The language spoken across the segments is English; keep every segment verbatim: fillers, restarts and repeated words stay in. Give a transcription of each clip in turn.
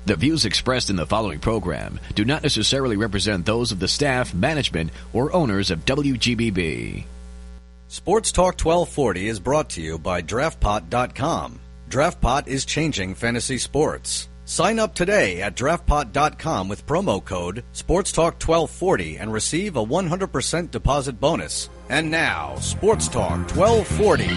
The views expressed in the following program do not necessarily represent those of the staff, management, or owners of W G B B. Sports Talk twelve forty is brought to you by draft pot dot com. DraftPot is changing fantasy sports. Sign up today at draft pot dot com with promo code Sports Talk twelve forty and receive a one hundred percent deposit bonus. And now, Sports Talk twelve forty.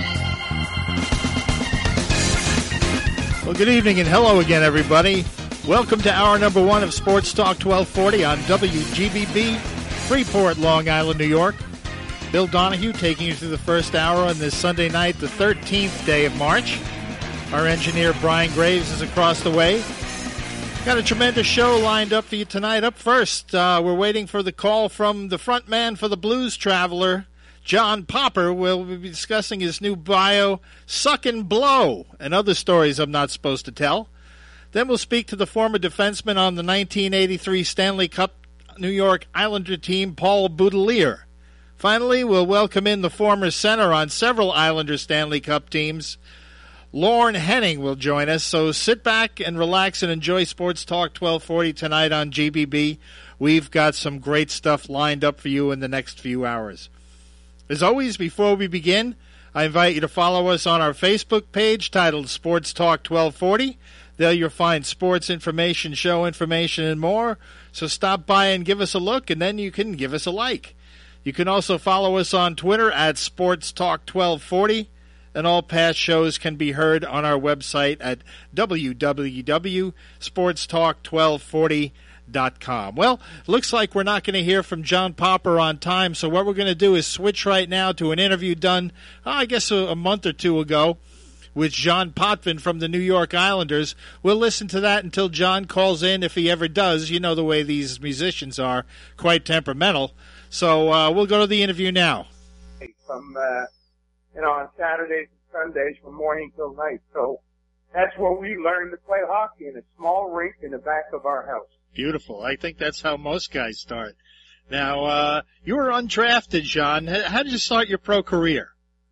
Well, good evening and hello again, everybody. Welcome to hour number one of Sports Talk twelve forty on W G B B, Freeport, Long Island, New York. Bill Donahue taking you through the first hour on this Sunday night, the thirteenth day of March. Our engineer, Brian Graves, is across the way. Got a tremendous show lined up for you tonight. Up first, uh, we're waiting for the call from the front man for the Blues Traveler, John Popper. We'll be discussing his new bio, Suck and Blow, and other stories I'm not supposed to tell. Then we'll speak to the former defenseman on the nineteen eighty-three Stanley Cup New York Islander team, Paul Boudelier. Finally, we'll welcome in the former center on several Islander Stanley Cup teams. Lorne Henning will join us, so sit back and relax and enjoy Sports Talk twelve forty tonight on G B B. We've got some great stuff lined up for you in the next few hours. As always, before we begin, I invite you to follow us on our Facebook page titled Sports Talk twelve forty. There you'll find sports information, show information, and more. So stop by and give us a look, and then you can give us a like. You can also follow us on Twitter at Sports Talk twelve forty, and all past shows can be heard on our website at w w w dot sports talk twelve forty dot com. Well, looks like we're not going to hear from John Popper on time, so what we're going to do is switch right now to an interview done, oh, I guess, a, a month or two ago, with John Potvin from the New York Islanders. We'll listen to that until John calls in, if he ever does. You know the way these musicians are, quite temperamental. So uh, we'll go to the interview now. From, uh, you know, on Saturdays and Sundays from morning till night. So that's where we learned to play hockey, in a small rink in the back of our house. Beautiful. I think that's how most guys start. Now, uh, you were undrafted, John. How did you start your pro career?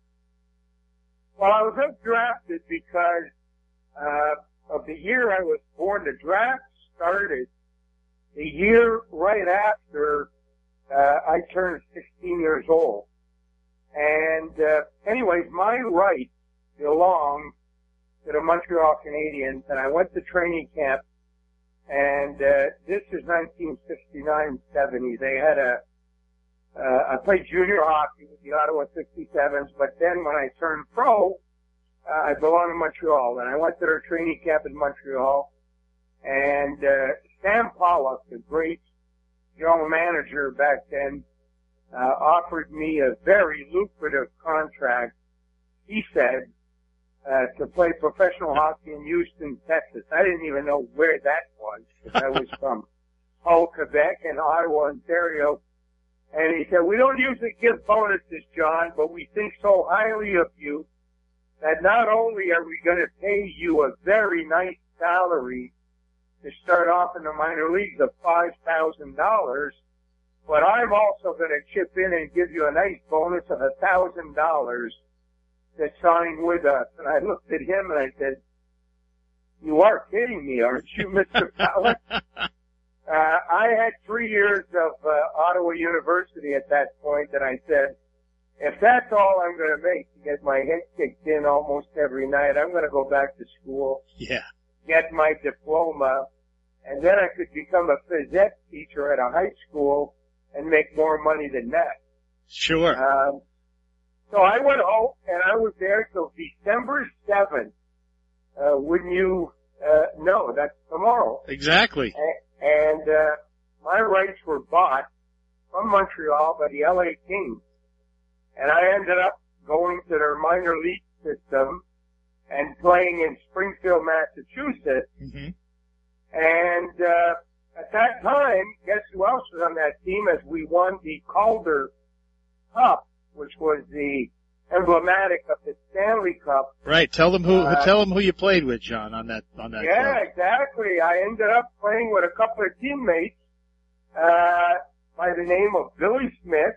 Well, I was undrafted because uh, of the year I was born. The draft started the year right after uh, I turned sixteen years old. And uh, anyways, my rights belonged to the Montreal Canadiens, and I went to training camp. And uh, this is nineteen sixty-nine seventy. They had a Uh, I played junior hockey with the Ottawa sixty-sevens, but then when I turned pro, uh, I belonged to Montreal, and I went to their training camp in Montreal, and uh, Sam Pollock, the great general manager back then, uh, offered me a very lucrative contract, he said, uh, to play professional hockey in Houston, Texas. I didn't even know where that was, because I was from Hull, Quebec, and Ottawa, Ontario. And he said, we don't usually give bonuses, John, but we think so highly of you that not only are we going to pay you a very nice salary to start off in the minor leagues of five thousand dollars, but I'm also going to chip in and give you a nice bonus of one thousand dollars to sign with us. And I looked at him and I said, you are kidding me, aren't you, Mister Pollock? Uh, I had three years of uh, Ottawa University at that point, and I said, if that's all I'm going to make to get my head kicked in almost every night, I'm going to go back to school, yeah, get my diploma, and then I could become a phys ed teacher at a high school and make more money than that. Sure. Um, so I went home, and I was there till December seventh. Uh, wouldn't you uh, know? That's tomorrow. Exactly. And, And, uh, my rights were bought from Montreal by the L A Kings. And I ended up going to their minor league system and playing in Springfield, Massachusetts. Mm-hmm. And, uh, at that time, guess who else was on that team as we won the Calder Cup, which was the emblematic of the Stanley Cup. Right. Tell them who. Uh, tell them who you played with, John, on that on that. Yeah, club. exactly. I ended up playing with a couple of teammates uh, by the name of Billy Smith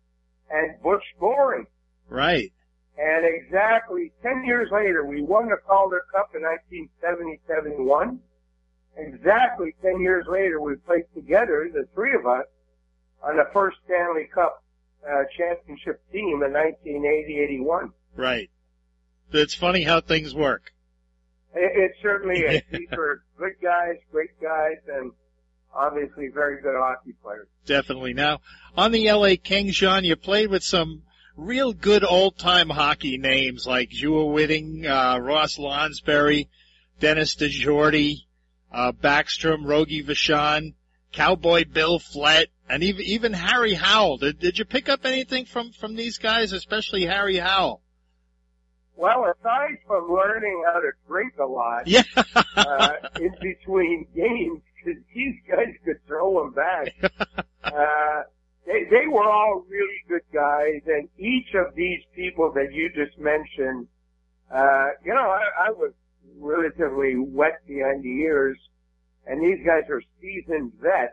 and Butch Goring. Right. And exactly ten years later, we won the Calder Cup in nineteen seventy seventy-one. exactly ten years later, we played together, the three of us, on the first Stanley Cup uh, championship team in nineteen eighty eighty-one. Right. It's funny how things work. It, it certainly is. These were good guys, great guys, and obviously very good hockey players. Definitely. Now, on the L A Kings, John, you played with some real good old-time hockey names like Jewel Whitting, uh, Ross Lonsberry, Dennis DeJordy, uh, Backstrom, Rogie Vachon, Cowboy Bill Flett, and even, even Harry Howell. Did, did you pick up anything from, from these guys, especially Harry Howell? Well, aside from learning how to drink a lot, yeah. uh, in between games, because these guys could throw them back, uh, they, they were all really good guys, and each of these people that you just mentioned, uh, you know, I, I was relatively wet behind the ears, and these guys are seasoned vets,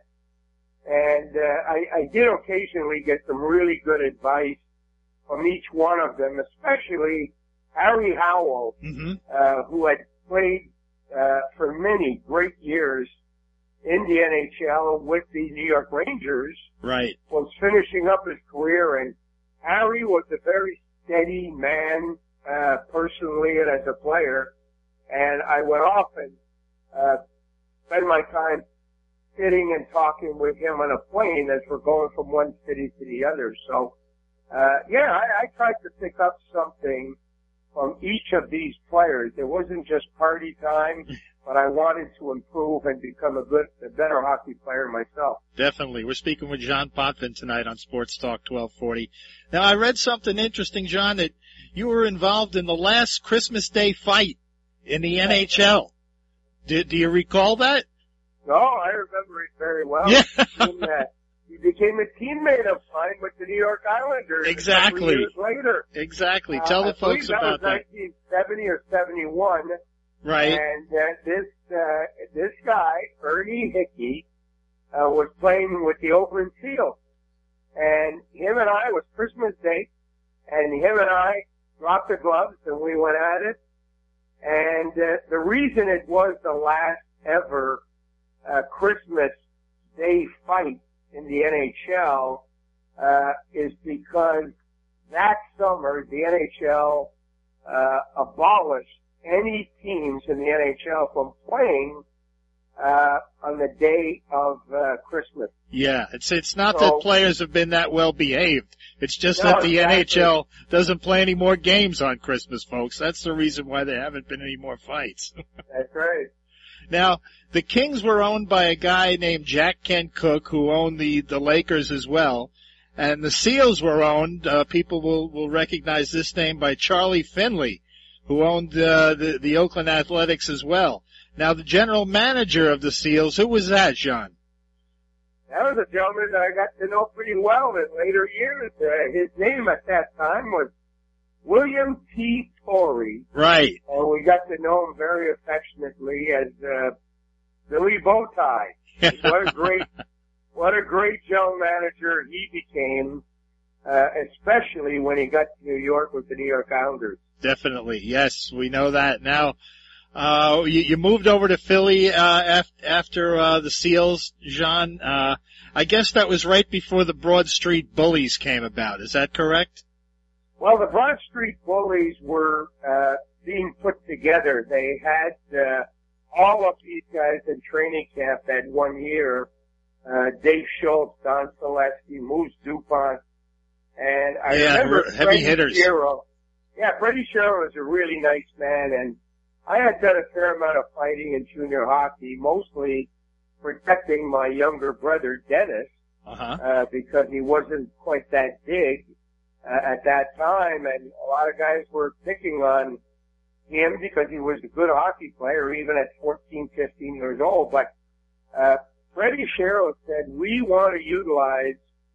and uh, I, I did occasionally get some really good advice from each one of them, especially Harry Howell, mm-hmm. uh, who had played uh, for many great years in the N H L with the New York Rangers, right, was finishing up his career, and Harry was a very steady man, uh, personally and as a player, and I would often, uh, spend my time sitting and talking with him on a plane as we're going from one city to the other. So, uh, yeah, I, I tried to pick up something from each of these players. It wasn't just party time, but I wanted to improve and become a good, a better hockey player myself. Definitely. We're speaking with John Potvin tonight on Sports Talk twelve forty. Now, I read something interesting, John, that you were involved in the last Christmas Day fight in the N H L. Do, do you recall that? No, I remember it very well. Yeah. He became a teammate of mine with the New York Islanders. Exactly. A couple years later. Exactly. Tell uh, the folks that about was that. nineteen seventy or seventy-one. Right. And uh, this uh, this guy, Ernie Hickey, uh, was playing with the Oakland Seals, and him and I, it was Christmas Day, and him and I dropped the gloves and we went at it. And uh, the reason it was the last ever uh, Christmas Day fight in the N H L uh, is because that summer the N H L uh, abolished any teams in the N H L from playing uh on the day of uh, Christmas. Yeah, it's it's not so, that players have been that well behaved. It's just no, that the exactly. N H L doesn't play any more games on Christmas, folks. That's the reason why there haven't been any more fights. That's right. Now, the Kings were owned by a guy named Jack Kent Cooke, who owned the the Lakers as well. And the Seals were owned, uh, people will will recognize this name, by Charlie Finley, who owned uh, the the Oakland Athletics as well. Now, the general manager of the Seals, who was that, John? That was a gentleman that I got to know pretty well in later years. Uh, his name at that time was William T. Torrey. Right. And we got to know him very affectionately as uh, Billy Bowtie. What a great, what a great general manager he became, uh, especially when he got to New York with the New York Islanders. Definitely, yes, we know that. Now, uh, you, you moved over to Philly uh, af- after uh, the Seals, Jean. Uh, I guess that was right before the Broad Street Bullies came about. Is that correct? Well, the Broad Street Bullies were uh, being put together. They had uh, all of these guys in training camp that one year. Uh, Dave Schultz, Don Selesky, Moose Dupont, and I yeah, remember heavy Freddie hitters. Shero. Yeah, Freddie Shero was a really nice man, and I had done a fair amount of fighting in junior hockey, mostly protecting my younger brother, Dennis, uh-huh. uh, because he wasn't quite that big uh, at that time, and a lot of guys were picking on him because he was a good hockey player, even at fourteen, fifteen years old. But uh, Freddie Shero said, we want to utilize,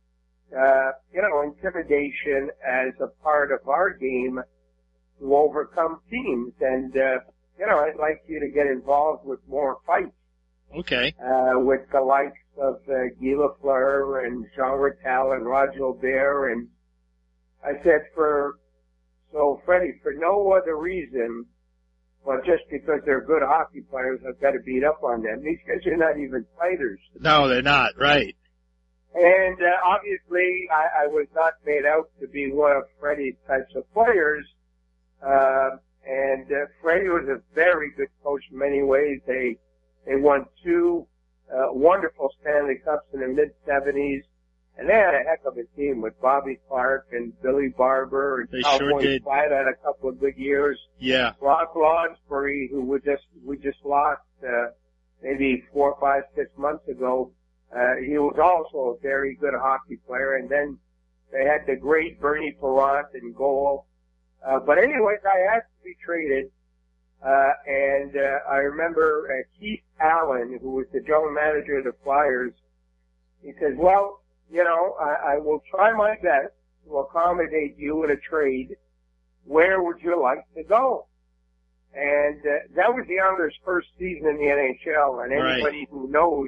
uh, you know, intimidation as a part of our game to overcome teams. And, uh, you know, I'd like you to get involved with more fights. Okay. Uh, with the likes of uh, Guy Lafleur and Jean Rattal and Roger Aubert. And I said, for, so Freddie, for no other reason But just because they're good hockey players, I've got to beat up on them. These guys are not even fighters. No, they're not, right. And uh, obviously, I, I was not made out to be one of Freddie's types of players. Uh, and uh, Freddie was a very good coach in many ways. They they won two uh, wonderful Stanley Cups in the mid-seventies. And they had a heck of a team with Bobby Clark and Billy Barber. And they Cowboy sure did. Flat had a couple of good years. Yeah. Rock Lonsbury, who we just we just lost uh, maybe four, five, six months ago. Uh, he was also a very good hockey player. And then they had the great Bernie Parent in goal. Uh, but anyways, I asked to be traded. Uh, and uh, I remember uh, Keith Allen, who was the general manager of the Flyers, he says, well, you know, I, I will try my best to accommodate you in a trade. Where would you like to go? And uh, that was the Islanders' first season in the N H L. And anybody Right. who knows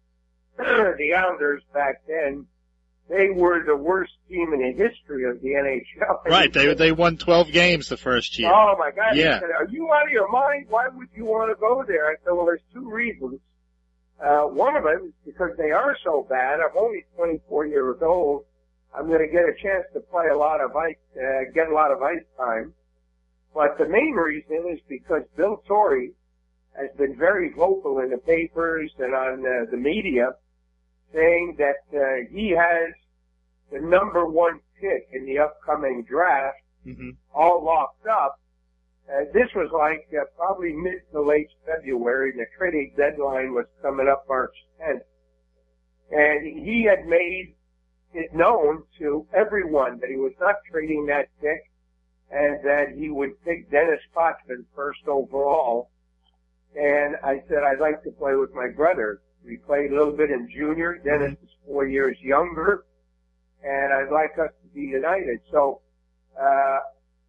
the Islanders back then, they were the worst team in the history of the N H L. Right, they they won twelve games the first year. Oh, my God. Yeah. He said, are you out of your mind? Why would you want to go there? I said, well, there's two reasons. Uh, one of them is because they are so bad. I'm only twenty-four years old. I'm going to get a chance to play a lot of ice, uh, get a lot of ice time. But the main reason is because Bill Torrey has been very vocal in the papers and on uh, the media saying that uh, he has the number one pick in the upcoming draft Mm-hmm. all locked up. Uh, this was like uh, probably mid to late February, and the trading deadline was coming up March tenth. And he had made it known to everyone that he was not trading that pick and that he would pick Dennis Potvin first overall. And I said, I'd like to play with my brother. We played a little bit in junior. Dennis is four years younger, and I'd like us to be united. So, uh,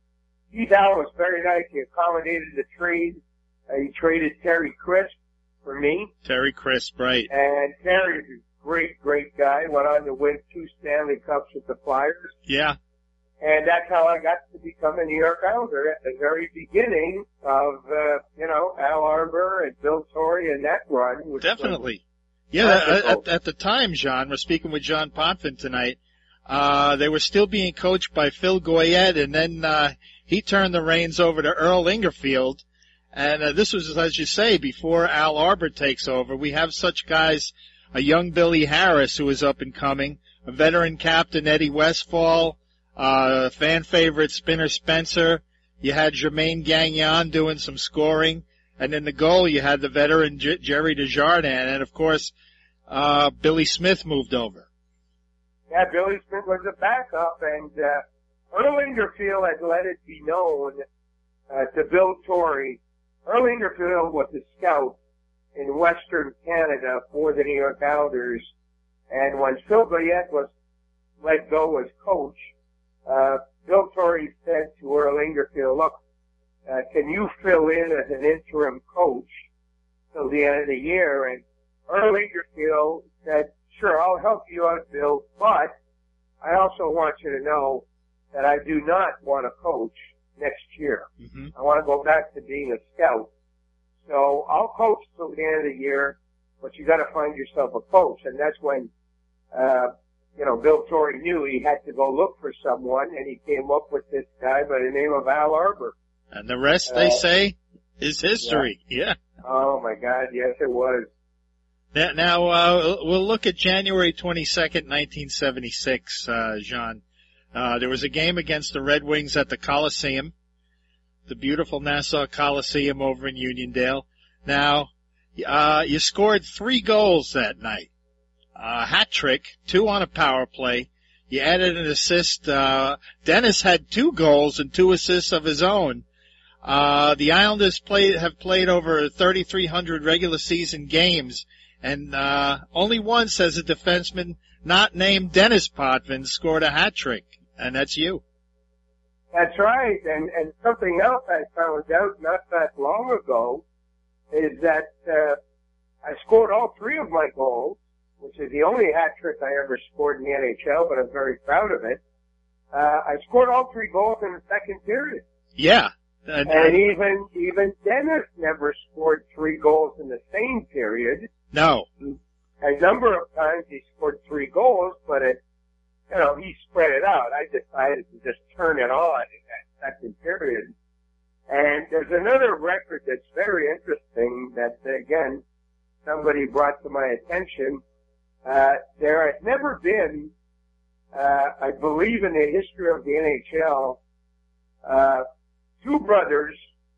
Keith Allen was very nice. He accommodated the trade. Uh, he traded Terry Crisp for me. Terry Crisp, right. And Terry's a great, great guy. Went on to win two Stanley Cups with the Flyers. Yeah. And that's how I got to become a New York Islander at the very beginning of, uh, you know, Al Arbour and Bill Torrey and that run. Which Definitely. Yeah, at, at, at the time, John, we're speaking with John Potvin tonight, uh, they were still being coached by Phil Goyette, and then, uh, he turned the reins over to Earl Ingerfield. And uh, this was, as you say, before Al Arbour takes over. We have such guys, a young Billy Harris, who is up and coming, a veteran captain, Eddie Westfall, uh, fan favorite Spinner Spencer. You had Jermaine Gagnon doing some scoring. And in the goal, you had the veteran J- Jerry Desjardins. And, of course, uh, Billy Smith moved over. Yeah, Billy Smith was a backup, and uh, Earl Ingerfield had let it be known uh, to Bill Torrey. Earl Ingerfield was a scout in Western Canada for the New York Islanders, and when Phil Goyette was let go as coach, uh, Bill Torrey said to Earl Ingerfield, look, uh, can you fill in as an interim coach till the end of the year? And Earl Ingerfield said, sure, I'll help you out, Bill, but I also want you to know that I do not want to coach next year. Mm-hmm. I want to go back to being a scout. So I'll coach till the end of the year, but you got to find yourself a coach. And that's when, uh, you know, Bill Torrey knew he had to go look for someone, and he came up with this guy by the name of Al Arbour. And the rest, they Uh, say, is history. Yeah. yeah. Oh my God, yes it was. Now, now uh, we'll look at January twenty-second, nineteen seventy-six, uh, Jean. Uh, there was a game against the Red Wings at the Coliseum, the beautiful Nassau Coliseum over in Uniondale. Now, uh, you scored three goals that night. A hat trick, two on a power play. You added an assist. Uh, Dennis had two goals and two assists of his own. Uh, the Islanders played, have played over thirty-three hundred regular season games, and, uh, only once has a defenseman not named Dennis Potvin scored a hat trick, and that's you. That's right, and, and something else I found out not that long ago is that, uh, I scored all three of my goals, which is the only hat trick I ever scored in the N H L, but I'm very proud of it. Uh, I scored all three goals in the second period. Yeah, And, and even even Dennis never scored three goals in the same period. No. A number of times he scored three goals, but it, you know, he spread it out. I decided to just turn it on in that second period. And there's another record that's very interesting that, again, somebody brought to my attention. Uh, there has never been, uh, I believe in the history of the N H L, uh, two brothers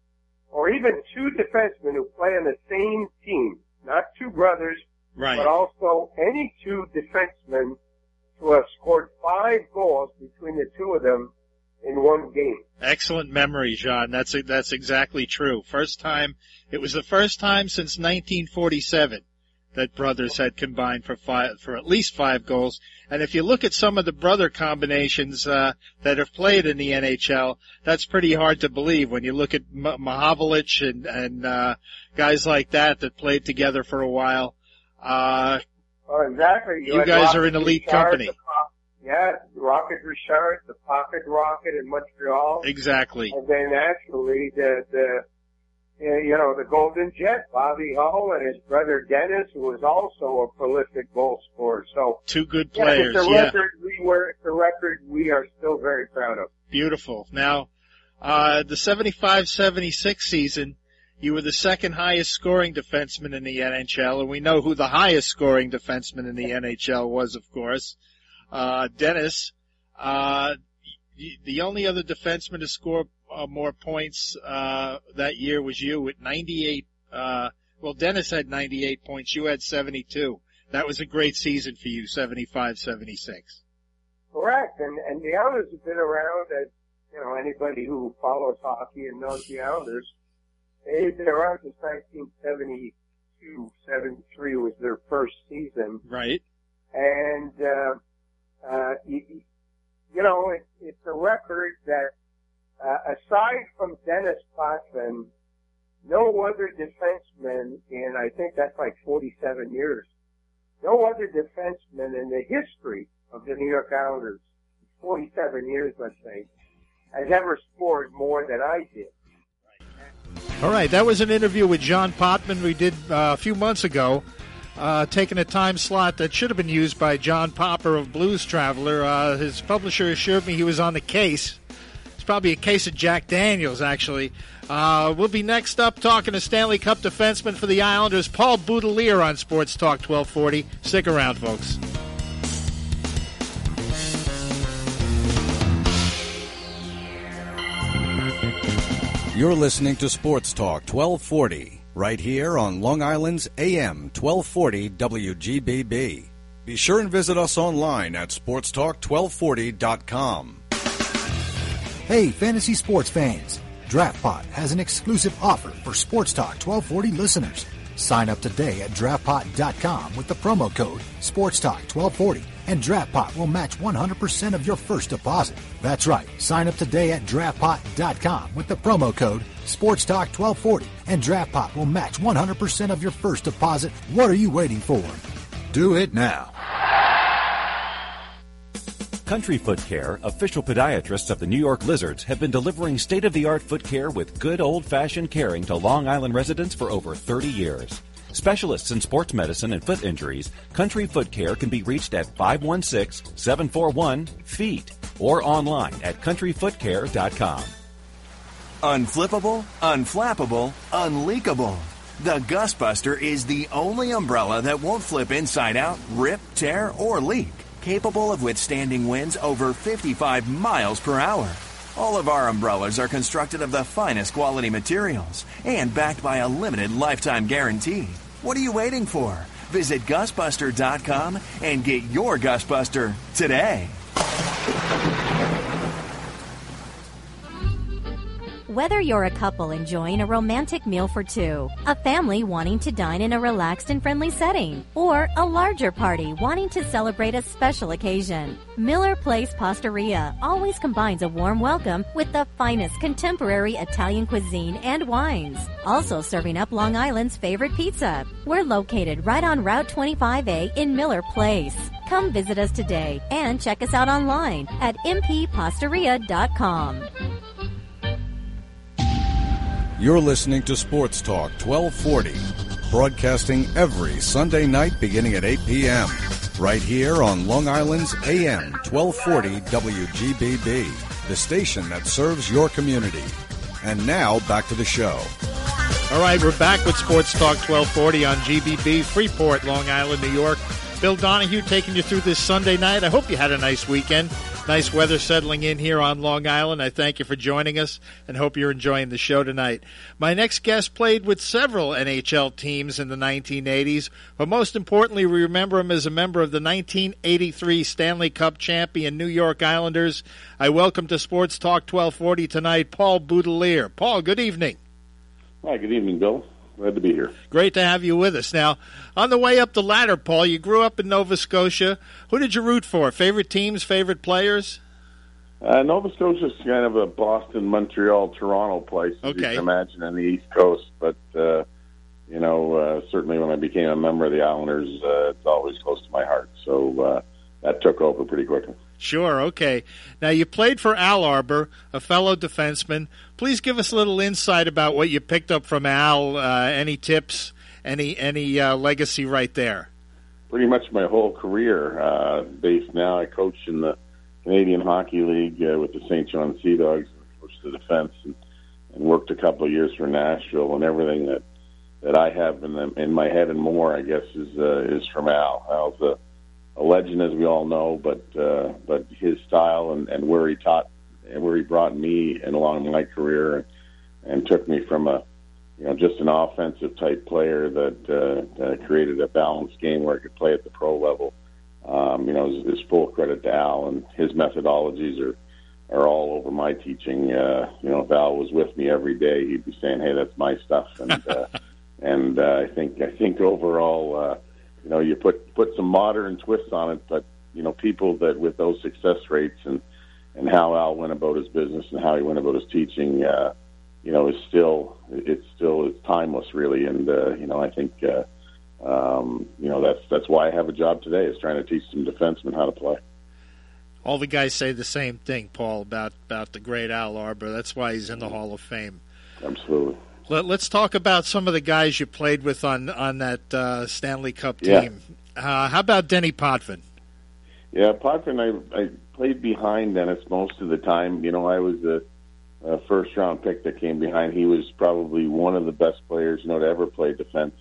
or even two defensemen who play on the same team, not two brothers, right, but also any two defensemen who have scored five goals between the two of them in one game. Excellent memory, John. That's that's exactly true. First time, it was the first time since nineteen forty-seven that brothers had combined for five, for at least five goals. And if you look at some of the brother combinations uh, that have played in the N H L, that's pretty hard to believe when you look at M- Mahovlich and, and uh, guys like that that played together for a while. Uh, oh, exactly. You, you guys Rocket are in elite Richard, company. The, yeah, Rocket Richard, the Pocket Rocket in Montreal. Exactly. And then actually the, the, you know, the Golden Jet, Bobby Hull, and his brother Dennis, who was also a prolific goal scorer. So two good yeah, players. it's a yeah. record we were, it's a record we are still very proud of. Beautiful. Now, uh, the seventy-five seventy-six season, you were the second highest scoring defenseman in the N H L, and we know who the highest scoring defenseman in the N H L was, of course. Uh, Dennis, uh, the only other defenseman to score uh, more points, uh, that year was you at ninety-eight, uh, well, Dennis had ninety-eight points, you had seventy-two. That was a great season for you, seventy-five seventy-six. Correct, and, and the Islanders have been around, as, you know, anybody who follows hockey and knows the Islanders, they've been around since nineteen seventy-two, seventy-three was their first season. Right. And, uh, uh, you, you know, it, it's a record that, uh, aside from Dennis Potvin, no other defenseman in, I think that's like forty-seven years, no other defenseman in the history of the New York Islanders, forty-seven years, let's say, has ever scored more than I did. All right, that was an interview with John Potvin we did uh, a few months ago, uh, taking a time slot that should have been used by John Popper of Blues Traveler. Uh, his publisher assured me he was on the case. It's probably a case of Jack Daniels, actually. Uh, we'll be next up talking to Stanley Cup defenseman for the Islanders, Paul Boudelier, on Sports Talk twelve forty. Stick around, folks. You're listening to Sports Talk twelve forty, right here on Long Island's A M twelve forty W G B B. Be sure and visit us online at sports talk twelve forty dot com. Hey, fantasy sports fans. DraftPot has an exclusive offer for Sports Talk twelve forty listeners. Sign up today at draft pot dot com with the promo code Sports Talk twelve forty, and DraftPot will match one hundred percent of your first deposit. That's right. Sign up today at draft pot dot com with the promo code Sports Talk twelve forty, and DraftPot will match one hundred percent of your first deposit. What are you waiting for? Do it now. Country Foot Care, official podiatrists of the New York Lizards, have been delivering state-of-the-art foot care with good old-fashioned caring to Long Island residents for over thirty years. Specialists in sports medicine and foot injuries, Country Foot Care can be reached at five one six, seven four one, F E E T or online at country foot care dot com. Unflippable, unflappable, unleakable. The Gustbuster is the only umbrella that won't flip inside out, rip, tear, or leak. Capable of withstanding winds over fifty-five miles per hour. All of our umbrellas are constructed of the finest quality materials and backed by a limited lifetime guarantee. What are you waiting for? Visit Gustbuster dot com and get your Gustbuster today. Whether you're a couple enjoying a romantic meal for two, a family wanting to dine in a relaxed and friendly setting, or a larger party wanting to celebrate a special occasion, Miller Place Pastaria always combines a warm welcome with the finest contemporary Italian cuisine and wines. Also serving up Long Island's favorite pizza. We're located right on Route twenty-five A in Miller Place. Come visit us today and check us out online at m p pastaria dot com. You're listening to Sports Talk twelve forty, broadcasting every Sunday night beginning at eight p.m. right here on Long Island's A M twelve forty W G B B, the station that serves your community. And now, back to the show. All right, we're back with Sports Talk twelve forty on G B B, Freeport, Long Island, New York. Bill Donahue taking you through this Sunday night. I hope you had a nice weekend. Nice weather settling in here on Long Island. I thank you for joining us and hope you're enjoying the show tonight. My next guest played with several N H L teams in the nineteen eighties, but most importantly, we remember him as a member of the nineteen eighty-three Stanley Cup champion New York Islanders. I welcome to Sports Talk twelve forty tonight Paul Boudelier. Paul, good evening. Hi, good evening, Bill. Glad to be here. Great to have you with us. Now, on the way up the ladder, Paul, you grew up in Nova Scotia. Who did you root for? Favorite teams, favorite players? Uh, Nova Scotia is kind of a Boston, Montreal, Toronto place, as okay. you can imagine, on the East Coast. But, uh, you know, uh, certainly when I became a member of the Islanders, uh, it's always close to my heart. So uh, that took over pretty quickly. Sure, okay. Now, you played for Al Arbour, a fellow defenseman. Please give us a little insight about what you picked up from Al. Uh, any tips, any any uh, legacy right there? Pretty much my whole career. Uh, based now, I coach in the Canadian Hockey League uh, with the Saint John Sea Dogs, coached the defense, and, and worked a couple of years for Nashville, and everything that, that I have in, the, in my head and more, I guess, is uh, is from Al. Al's a a legend, as we all know, but uh, but his style and, and where he taught and where he brought me and along my career and, and took me from a you know just an offensive type player that, uh, that created a balanced game where I could play at the pro level. Um, you know, is, is full credit to Al, and his methodologies are are all over my teaching. Uh, you know, if Al was with me every day, he'd be saying, "Hey, that's my stuff," and uh, and uh, I think I think overall. Uh, You know, you put put some modern twists on it, but you know, people that with those success rates and and how Al went about his business and how he went about his teaching, uh, you know, is still it's still it's timeless, really. And uh, you know, I think uh, um, you know that's that's why I have a job today, is trying to teach some defensemen how to play. All the guys say the same thing, Paul, about about the great Al Arbour. That's why he's in the Hall of Fame. Absolutely. Let, let's talk about some of the guys you played with on on that uh, Stanley Cup team. Yeah. Uh, how about Denny Potvin? Yeah, Potvin, I, I played behind Dennis most of the time. You know, I was a, a first-round pick that came behind. He was probably one of the best players, you know, to ever play defense.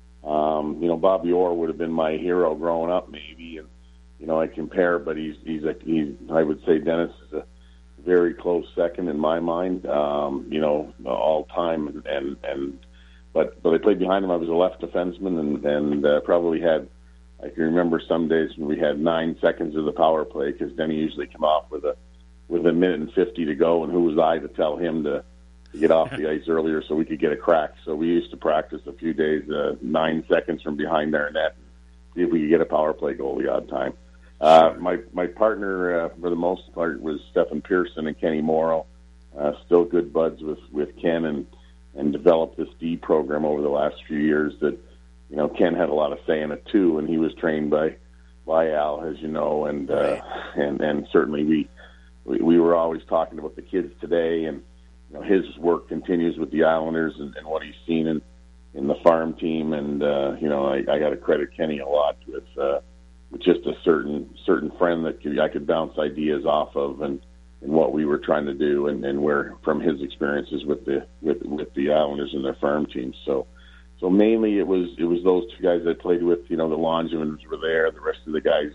Um, you know, Bobby Orr would have been my hero growing up, maybe, and you know, I compare, but he's he's a he's I would say Dennis is a very close second in my mind, um, you know, all time. And, and, and but, but I played behind him. I was a left defenseman and, and uh, probably had, I can remember some days when we had nine seconds of the power play, because Denny usually come off with a, with a minute and fifty to go. And who was I to tell him to, to get off the ice earlier so we could get a crack? So we used to practice a few days, uh, nine seconds from behind our net, see if we could get a power play goal the odd time. Uh, my my partner uh, for the most part was Stephen Pearson and Kenny Morrow. Uh, still good buds with, with Ken, and and developed this D program over the last few years. That you know Ken had a lot of say in it too, and he was trained by by Al, as you know, and uh, and and certainly we, we we were always talking about the kids today, and you know his work continues with the Islanders and, and what he's seen in in the farm team, and uh, you know I, I got to credit Kenny a lot with. Uh, with just a certain certain friend that could, I could bounce ideas off of, and, and what we were trying to do, and, and where from his experiences with the with with the Islanders and their farm teams. So so mainly it was it was those two guys I played with. You know, the Longevins were there. The rest of the guys,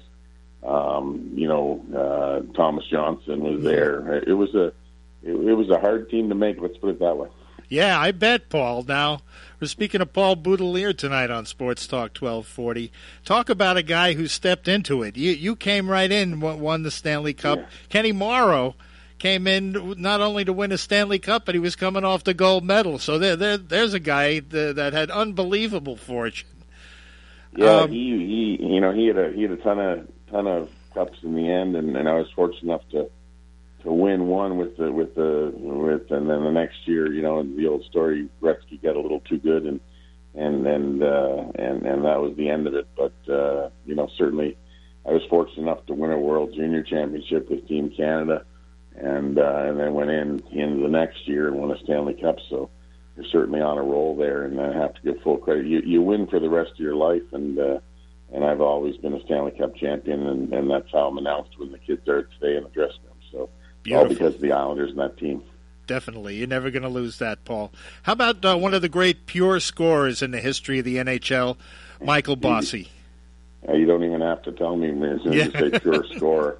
um, you know, uh, Thomas Johnson was there. It was a it, it was a hard team to make. Let's put it that way. Yeah, I bet, Paul. Now, we're speaking of Paul Boudelier tonight on Sports Talk twelve forty. Talk about a guy who stepped into it. You you came right in, won the Stanley Cup. Yeah. Kenny Morrow came in not only to win a Stanley Cup, but he was coming off the gold medal. So there, there there's a guy that, that had unbelievable fortune. Yeah, um, he, he you know he had a he had a ton of ton of cups in the end, and, and I was fortunate enough to. to win one with the with the with and then the next year, you know, the old story, Gretzky got a little too good, and and and uh, and and that was the end of it. But uh, you know, certainly, I was fortunate enough to win a World Junior Championship with Team Canada, and uh, and then went in into the next year and won a Stanley Cup. So you're certainly on a roll there, and I have to give full credit. You, you win for the rest of your life, and uh, and I've always been a Stanley Cup champion, and, and that's how I'm announced when the kids are today in the dressing room. So Beautiful. All because of the Islanders and that team. Definitely. You're never going to lose that, Paul. How about uh, one of the great pure scorers in the history of the N H L, Michael Bossy? Uh, you don't even have to tell me, man. As Yeah. you say pure scorer.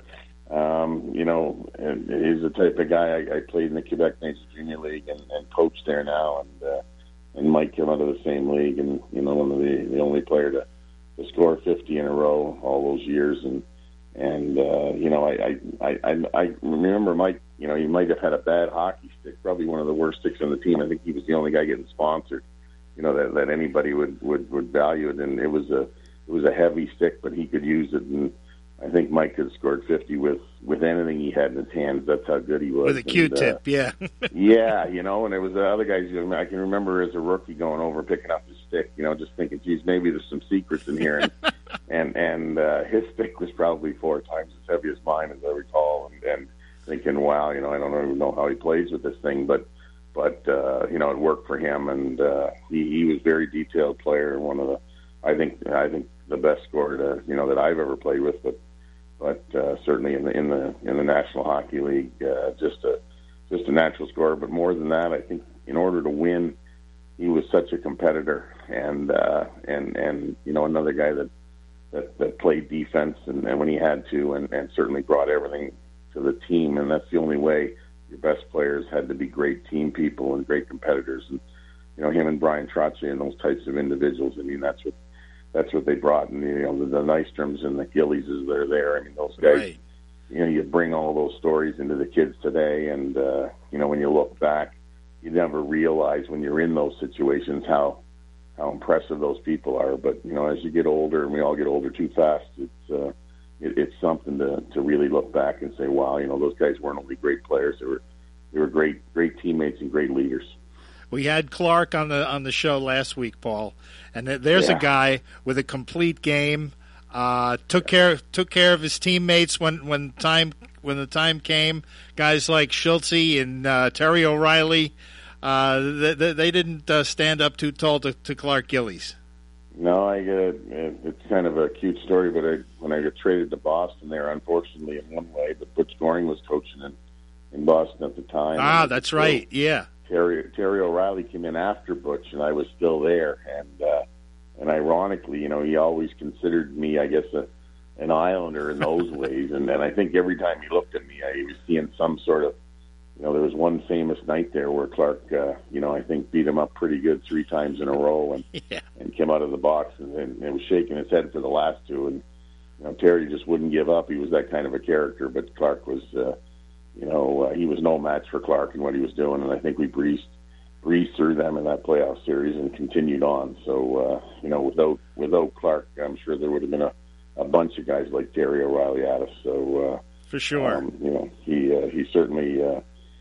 Um, you know, and he's the type of guy. I, I played in the Quebec Major Junior League and, and coached there now, and uh, and Mike came out of the same league, and you know, one of the, the only player to, to score fifty in a row all those years, and and uh, you know, I, I I I remember Mike. You know, he might have had a bad hockey stick, probably one of the worst sticks on the team. I think he was the only guy getting sponsored. You know, that that anybody would would would value it, and it was a it was a heavy stick, but he could use it, and I think Mike could have scored fifty with, with anything he had in his hands. That's how good he was. With a Q-tip, and, uh, yeah. yeah, you know, and there was the other guys. You know, I can remember as a rookie going over and picking up his stick, you know, just thinking, geez, maybe there's some secrets in here. And and, and uh, his stick was probably four times as heavy as mine, as I recall, and, and thinking, wow, you know, I don't even know how he plays with this thing, but, but uh, you know, it worked for him, and uh, he, he was a very detailed player, one of the, I think, I think the best scorer to, you know, that I've ever played with, but but uh, certainly in the in the in the National Hockey League, uh, just a just a natural scorer. But more than that, I think in order to win, he was such a competitor, and uh, and and you know, another guy that that, that played defense and, and when he had to, and, and certainly brought everything to the team. And that's the only way. Your best players had to be great team people and great competitors. And you know, him and Brian Trottier and those types of individuals. I mean, that's what. That's what they brought, and you know, the, the Nystroms and the Gillies that are there. I mean, those guys. Right. You know, you bring all those stories into the kids today, and uh, you know, when you look back, you never realize when you're in those situations how how impressive those people are. But you know, as you get older, and we all get older too fast, it's uh, it, it's something to to really look back and say, wow, you know, those guys weren't only great players; they were they were great great teammates and great leaders. We had Clark on the on the show last week, Paul, and there's yeah. a guy with a complete game. Uh, took care took care of his teammates when, when time when the time came. Guys like Schultze and uh, Terry O'Reilly, uh, they, they didn't uh, stand up too tall to, to Clark Gillies. No, I uh, it's kind of a cute story, but I, when I got traded to Boston, there, unfortunately, in one way, but Butch Goring was coaching in, in Boston at the time. Ah, that's so, right. Yeah. Terry Terry O'Reilly came in after Butch, and I was still there. And uh, and ironically, you know, he always considered me, I guess, a, an Islander in those ways. And, and I think every time he looked at me, I, he was seeing some sort of, you know, there was one famous night there where Clark, uh, you know, I think beat him up pretty good three times in a row, and yeah. and came out of the box and, and, and was shaking his head for the last two. And you know, Terry just wouldn't give up. He was that kind of a character, but Clark was. Uh, You know, uh, he was no match for Clark and what he was doing, and I think we breezed breezed through them in that playoff series and continued on. So, uh, you know, without without Clark, I'm sure there would have been a, a bunch of guys like Terry O'Reilly at us. So, uh, for sure, um, you know, he uh, he certainly uh,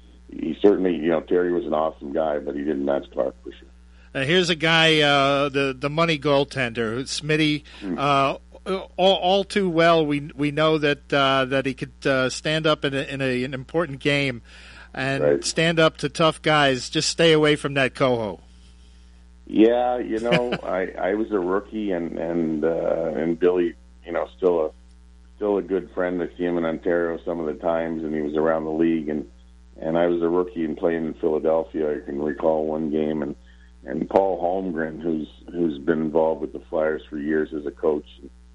he certainly you know Terry was an awesome guy, but he didn't match Clark for sure. Uh, here's a guy, uh, the the money goaltender, Smitty. Mm. Uh, All, all too well, we we know that uh, that he could uh, stand up in, a, in a, an important game and right. stand up to tough guys. Just stay away from that coho. Yeah, you know, I, I was a rookie, and and uh, and Billy, you know, still a still a good friend. I see him in Ontario some of the times, and he was around the league, and and I was a rookie and playing in Philadelphia. I can recall one game, and and Paul Holmgren, who's who's been involved with the Flyers for years as a coach.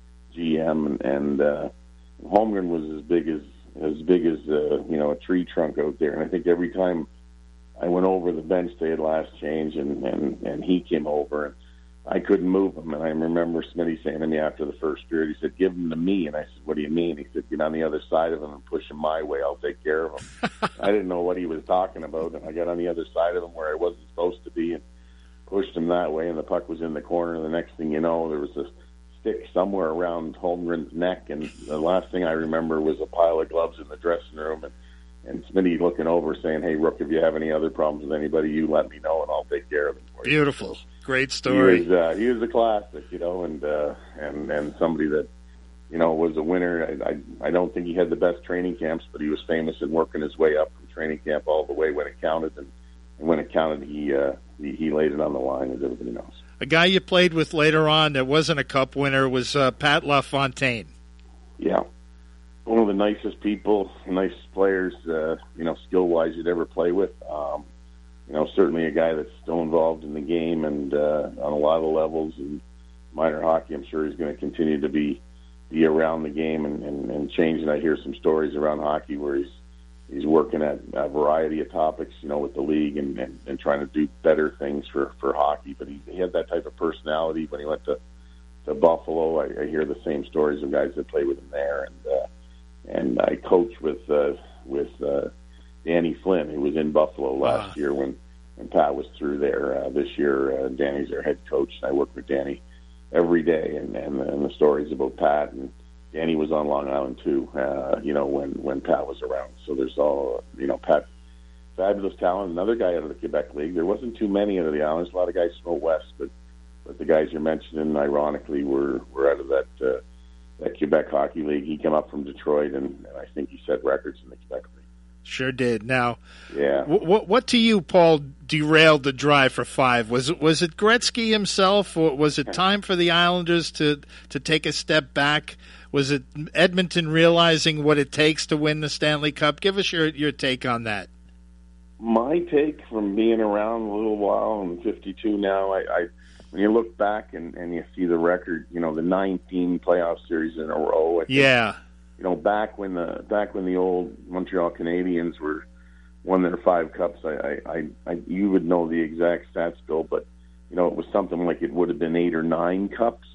G M and, and uh, Holmgren was as big as as big as uh, you know a tree trunk out there, and I think every time I went over the bench, they had last change, and, and, and he came over, and I couldn't move him. And I remember Smitty saying to me after the first period, he said, "Give him to me." And I said, "What do you mean?" He said, "Get on the other side of him and push him my way. I'll take care of him." I didn't know what he was talking about, and I got on the other side of him where I wasn't supposed to be, and pushed him that way, and the puck was in the corner. And the next thing you know, there was this stick somewhere around Holmgren's neck, and the last thing I remember was a pile of gloves in the dressing room, and, and Smitty looking over saying, "Hey, Rook, if you have any other problems with anybody, you let me know, and I'll take care of them for you." Beautiful. So great story. He was, uh, he was a classic, you know, and uh, and and somebody that, you know, was a winner. I, I I don't think he had the best training camps, but he was famous in working his way up from training camp all the way when it counted, and, and when it counted, he uh, he, he laid it on the line, as everybody knows. A guy you played with later on that wasn't a Cup winner was uh, Pat LaFontaine. Yeah. One of the nicest people, nicest players, uh, you know, skill-wise you'd ever play with. Um, you know, certainly a guy that's still involved in the game and uh, on a lot of levels. And minor hockey, I'm sure he's going to continue to be be around the game and, and, and change. And I hear some stories around hockey where he's he's working at a variety of topics, you know, with the league and, and, and trying to do better things for, for hockey. But he, he had that type of personality when he went to, to Buffalo. I, I hear the same stories of guys that played with him there. And uh, and I coached with uh, with uh, Danny Flynn, who was in Buffalo last uh. year when, when Pat was through there. Uh, this year, uh, Danny's their head coach, and I work with Danny every day. And, and, and the stories about Pat, and Danny was on Long Island too, uh, you know, when, when Pat was around. So there's all, you know, Pat, fabulous talent. Another guy out of the Quebec League. There wasn't too many out of the Islanders. A lot of guys from out west, but but the guys you're mentioning, ironically, were, were out of that uh, that Quebec Hockey League. He came up from Detroit, and, and I think he set records in the Quebec League. Sure did. Now, yeah. What what to you, Paul, derailed the drive for five? Was it was it Gretzky himself, or was it time for the Islanders to to take a step back? Was it Edmonton realizing what it takes to win the Stanley Cup? Give us your your take on that. My take from being around a little while, I'm fifty-two now. I, I when you look back and, and you see the record, you know, the nineteen playoff series in a row. I think, yeah. You know, back when the back when the old Montreal Canadiens were won their five cups, I, I, I you would know the exact stats, Bill, but you know, it was something like it would have been eight or nine cups.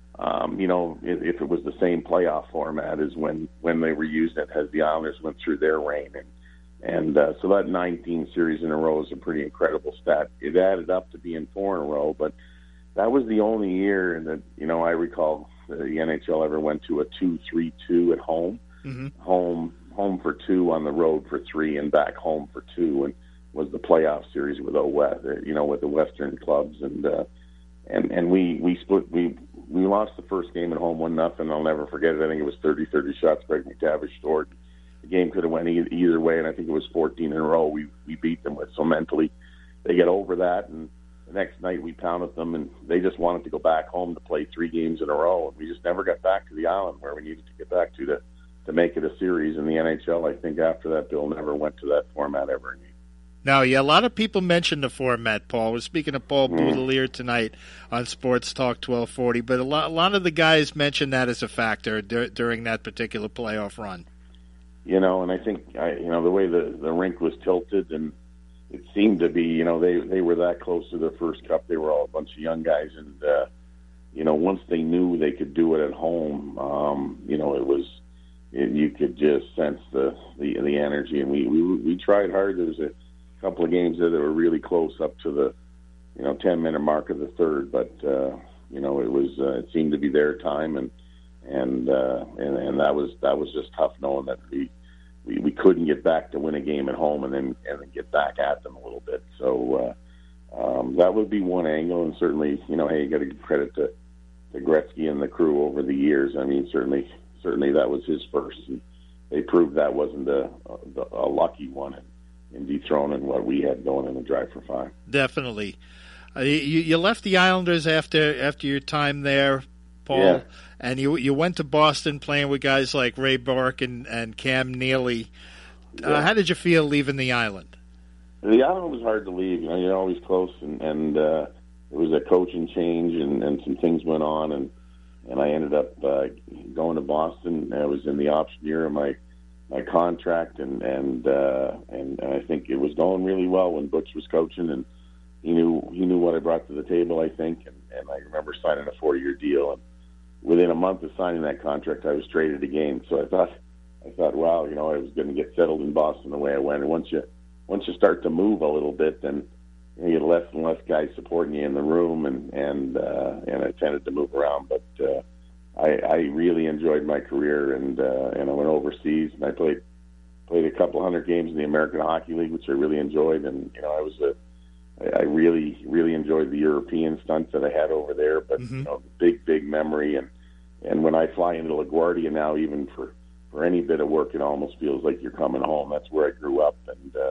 Um, you know, if, if it was the same playoff format as when, when they were using it, as the Islanders went through their reign, and and uh, so that nineteen series in a row is a pretty incredible stat. It added up to being four in a row, but that was the only year that, you know, I recall the N H L ever went to a two three two at home, mm-hmm. home home for two, on the road for three, and back home for two, and was the playoff series with O West, you know, with the Western clubs, and uh, and and we we split we we lost the first game at home one nothing. I'll never forget it. I think it was thirty thirty shots Greg McTavish scored. The game could have went e- either way, and I think it was fourteen in a row. We we beat them with, so mentally they get over that, and the next night we pounded them, and they just wanted to go back home to play three games in a row, and we just never got back to the island where we needed to get back to to, to make it a series. In the N H L, I think after that, Bill never went to that format ever again. Now, yeah, a lot of people mentioned the format, Paul. We're speaking to Paul mm. Boudelier tonight on Sports Talk twelve forty, but a lot, a lot of the guys mentioned that as a factor dur- during that particular playoff run. You know, and I think, I, you know, the way the, the rink was tilted, and it seemed to be, you know, they, they were that close to their first cup. They were all a bunch of young guys, and, uh, you know, once they knew they could do it at home, um, you know, it was, it, you could just sense the, the, the energy, and we, we, we tried hard. There was a couple of games that were really close up to the, you know, ten-minute mark of the third, but, uh, you know, it was, uh, it seemed to be their time, and, and, uh, and, and that was, that was just tough knowing that we, we, we couldn't get back to win a game at home and then, and then get back at them a little bit. So, uh, um, that would be one angle, and certainly, you know, hey, you got to give credit to, to Gretzky and the crew over the years. I mean, certainly, certainly that was his first, and they proved that wasn't a, a, a lucky one in, in dethroning what we had going in the drive for five. Definitely. Uh, you, you left the Islanders after after your time there, Paul, yeah. and you you went to Boston playing with guys like Ray Bourque and, and Cam Neely. Uh, yeah. How did you feel leaving the island? The island was hard to leave. You know, you're always close, and, and uh, there was a coaching change, and, and some things went on, and and I ended up uh, going to Boston. I was in the option year of my my contract, and and, uh, and and I think it was going really well when Butch was coaching, and he knew he knew what I brought to the table, I think, and, and I remember signing a four-year deal, and within a month of signing that contract, I was traded again. So I thought, I thought, wow, you know, I was going to get settled in Boston the way I went. And once you once you start to move a little bit, then you know, you get less and less guys supporting you in the room, and and uh, and I tended to move around, but. Uh, I, I really enjoyed my career, and uh, and I went overseas, and I played played a couple hundred games in the American Hockey League, which I really enjoyed. And you know, I was a I really really enjoyed the European stunts that I had over there. But mm-hmm. you know, big big memory, and and when I fly into LaGuardia now, even for, for any bit of work, it almost feels like you're coming home. That's where I grew up, and uh,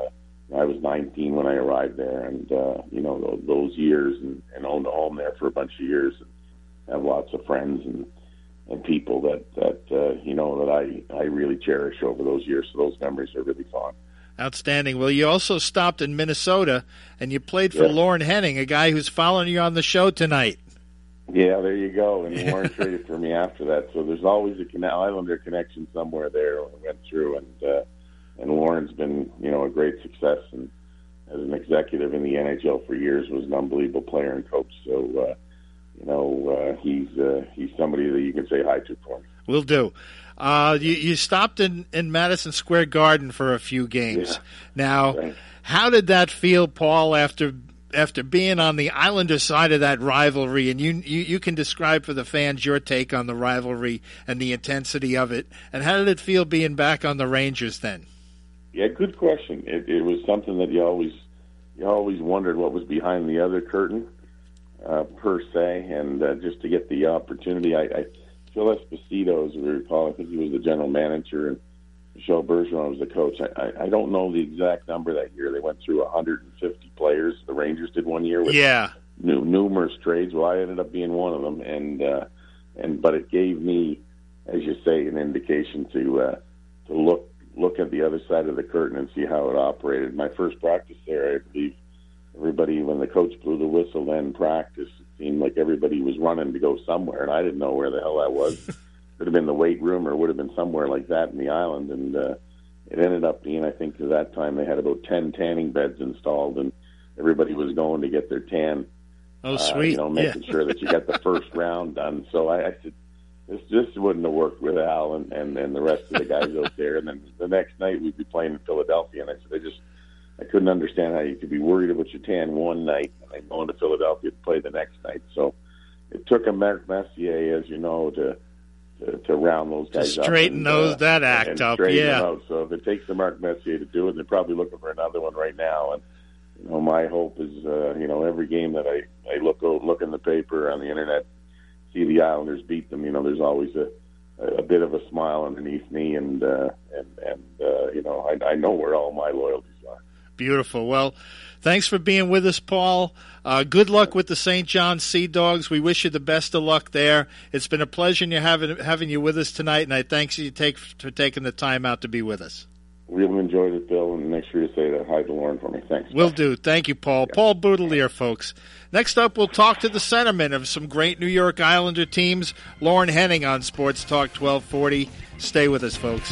I was nineteen when I arrived there, and uh, you know those, those years, and, and owned a home there for a bunch of years, and have lots of friends and and people that that uh, you know that I I really cherish over those years. So those memories are really fond. Outstanding. Well, you also stopped in Minnesota, and you played for Yeah. Lorne Henning, a guy who's following you on the show tonight. Yeah, there you go. And Warren traded for me after that, so there's always a Canal Islander connection somewhere there when I went through. And uh, and Warren's been, you know, a great success, and as an executive in the N H L for years, was an unbelievable player and coach. So, uh, you know, uh, he's uh, he's somebody that you can say hi to for me. Will do. Uh, you, you stopped in, in Madison Square Garden for a few games. Yeah. Now, Thanks. how did that feel, Paul, after after being on the Islander side of that rivalry? And you, you you can describe for the fans your take on the rivalry and the intensity of it. And how did it feel being back on the Rangers then? Yeah, good question. It, it was something that you always you always wondered what was behind the other curtain, uh, per se, and uh, just to get the opportunity. I, I Phil Esposito, as we recall, I think he was the general manager, and Michel Bergeron was the coach. I, I, I don't know the exact number that year. They went through one hundred fifty players. The Rangers did one year with Yeah. nu- numerous trades. Well, I ended up being one of them, and uh, and but it gave me, as you say, an indication to uh, to look look at the other side of the curtain and see how it operated. My first practice there, I believe, everybody, when the coach blew the whistle, then practice, it seemed like everybody was running to go somewhere, and I didn't know where the hell that was. Could have been the weight room, or would have been somewhere like that in the island, and uh, it ended up being, I think, at that time they had about ten tanning beds installed, and everybody was going to get their tan. Oh, uh, sweet. You know, making Yeah. sure that you got the first round done. So I, I said, this just wouldn't have worked with Al and, and, and the rest of the guys out there. And then the next night we'd be playing in Philadelphia, and I said, I just, I couldn't understand how you could be worried about your tan one night and then going to Philadelphia to play the next night. So it took a Marc Messier, as you know, to to, to round those guys To up. straighten and, those uh, that act and up, straighten yeah. them out. So if it takes the Marc Messier to do it, they're probably looking for another one right now. And you know, my hope is, uh, you know, every game that I, I look out, look in the paper, on the internet, see the Islanders beat them, you know, there's always a, a bit of a smile underneath me, and, uh, and, and uh, you know, I, I know where all my loyalties are. Beautiful. Well, thanks for being with us, Paul. Uh, good luck with the Saint John Sea Dogs. We wish you the best of luck there. It's been a pleasure you having, having you with us tonight, and I thank you take, for taking the time out to be with us. Really enjoyed it, Bill, and make sure you say that hi to Lauren for me. Thanks. Will do. Thank you, Paul. Paul Boudelier, folks. Next up, we'll talk to the centerman of some great New York Islander teams, Lorne Henning, on Sports Talk twelve forty. Stay with us, folks.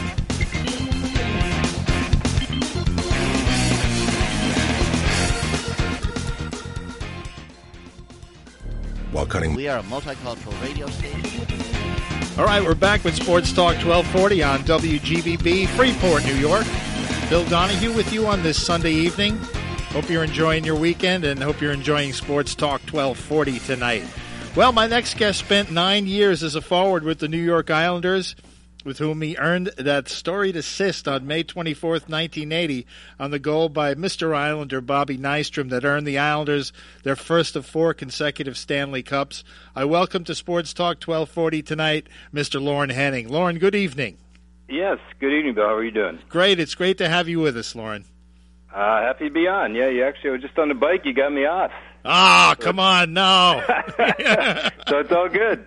While cutting. We are a multicultural radio station. All right, we're back with Sports Talk twelve forty on W G B B, Freeport, New York. Bill Donahue with you on this Sunday evening. Hope you're enjoying your weekend, and hope you're enjoying Sports Talk twelve forty tonight. Well, my next guest spent nine years as a forward with the New York Islanders, with whom he earned that storied assist on May twenty-fourth, nineteen eighty, on the goal by Mister Islander Bobby Nystrom that earned the Islanders their first of four consecutive Stanley Cups. I welcome to Sports Talk twelve forty tonight, Mister Lorne Henning. Lorne, good evening. Yes, good evening, Bill. How are you doing? Great. It's great to have you with us, Lorne. Uh, happy to be on. Yeah, you actually were just on the bike. You got me off. Ah, come on, no. So it's all good.